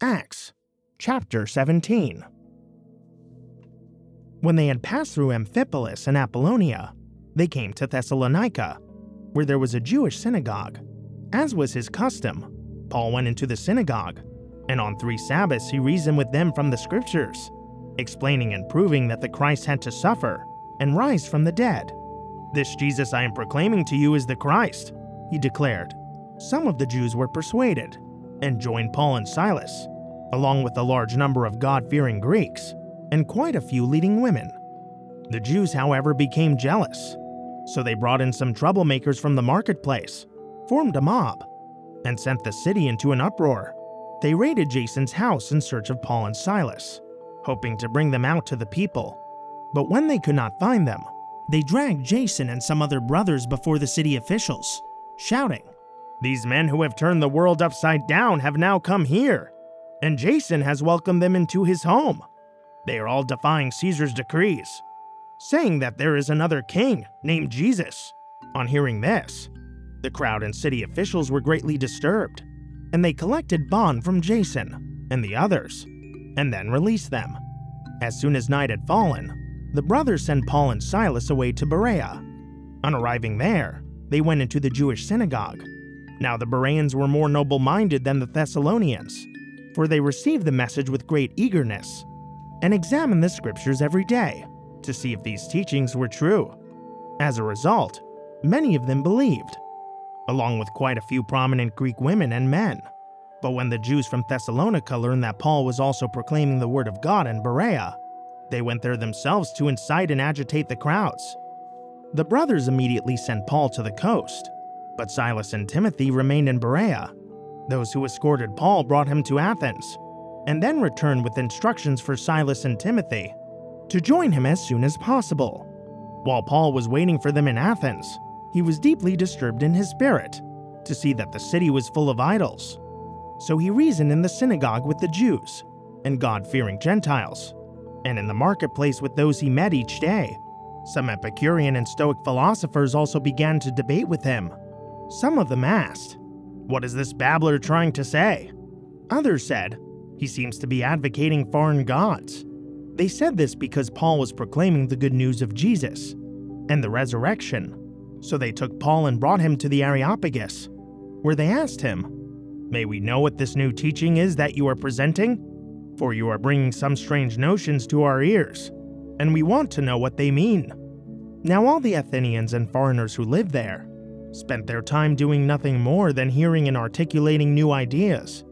Acts chapter 17. When they had passed through Amphipolis and Apollonia, they came to Thessalonica, where there was a Jewish synagogue. As was his custom, Paul went into the synagogue, and on 3 Sabbaths he reasoned with them from the Scriptures, explaining and proving that the Christ had to suffer and rise from the dead. "This Jesus I am proclaiming to you is the Christ," he declared. Some of the Jews were persuaded and joined Paul and Silas, along with a large number of God-fearing Greeks and quite a few leading women. The Jews, however, became jealous, so they brought in some troublemakers from the marketplace, formed a mob, and sent the city into an uproar. They raided Jason's house in search of Paul and Silas, hoping to bring them out to the people. But when they could not find them, they dragged Jason and some other brothers before the city officials, shouting, "These men who have turned the world upside down have now come here, and Jason has welcomed them into his home. They are all defying Caesar's decrees, saying that there is another king named Jesus." On hearing this, the crowd and city officials were greatly disturbed, and they collected bond from Jason and the others, and then released them. As soon as night had fallen, the brothers sent Paul and Silas away to Berea. On arriving there, they went into the Jewish synagogue. Now the Bereans were more noble-minded than the Thessalonians, for they received the message with great eagerness, and examined the Scriptures every day to see if these teachings were true. As a result, many of them believed, along with quite a few prominent Greek women and men. But when the Jews from Thessalonica learned that Paul was also proclaiming the word of God in Berea, they went there themselves to incite and agitate the crowds. The brothers immediately sent Paul to the coast, but Silas and Timothy remained in Berea. Those who escorted Paul brought him to Athens, and then returned with instructions for Silas and Timothy to join him as soon as possible. While Paul was waiting for them in Athens, he was deeply disturbed in his spirit to see that the city was full of idols. So he reasoned in the synagogue with the Jews and God-fearing Gentiles, and in the marketplace with those he met each day. Some Epicurean and Stoic philosophers also began to debate with him. Some of them asked, "What is this babbler trying to say?" Others said, "He seems to be advocating foreign gods." They said this because Paul was proclaiming the good news of Jesus and the resurrection. So they took Paul and brought him to the Areopagus, where they asked him, "May we know what this new teaching is that you are presenting? For you are bringing some strange notions to our ears, and we want to know what they mean." Now all the Athenians and foreigners who lived there spent their time doing nothing more than hearing and articulating new ideas.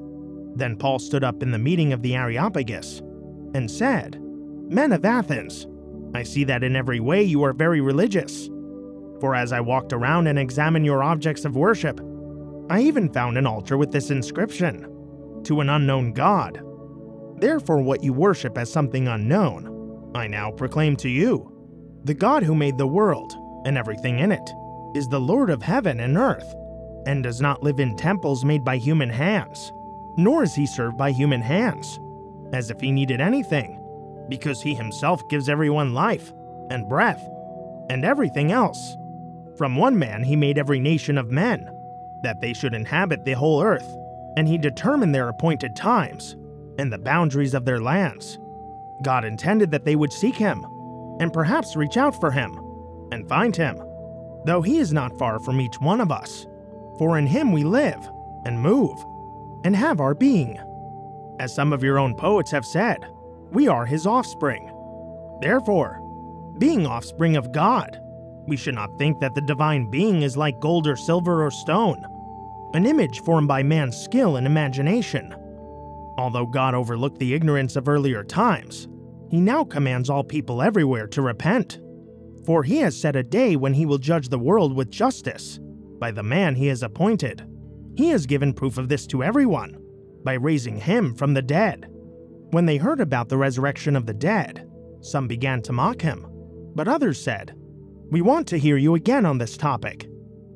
Then Paul stood up in the meeting of the Areopagus and said, "Men of Athens, I see that in every way you are very religious. For as I walked around and examined your objects of worship, I even found an altar with this inscription, 'To an unknown God.' Therefore what you worship as something unknown, I now proclaim to you. The God who made the world and everything in it is the Lord of heaven and earth, and does not live in temples made by human hands, nor is he served by human hands, as if he needed anything, because he himself gives everyone life and breath and everything else. From one man he made every nation of men, that they should inhabit the whole earth, and he determined their appointed times and the boundaries of their lands. God intended that they would seek him, and perhaps reach out for him, and find him, though he is not far from each one of us, for in him we live, and move, and have our being. As some of your own poets have said, we are his offspring. Therefore, being offspring of God, we should not think that the divine being is like gold or silver or stone, an image formed by man's skill and imagination. Although God overlooked the ignorance of earlier times, he now commands all people everywhere to repent. For he has set a day when he will judge the world with justice by the man he has appointed. He has given proof of this to everyone by raising him from the dead." When they heard about the resurrection of the dead, some began to mock him, but others said, "We want to hear you again on this topic."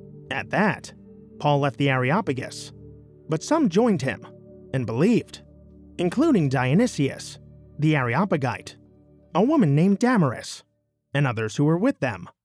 At that, Paul left the Areopagus, but some joined him and believed, including Dionysius, the Areopagite, a woman named Damaris, and others who were with them.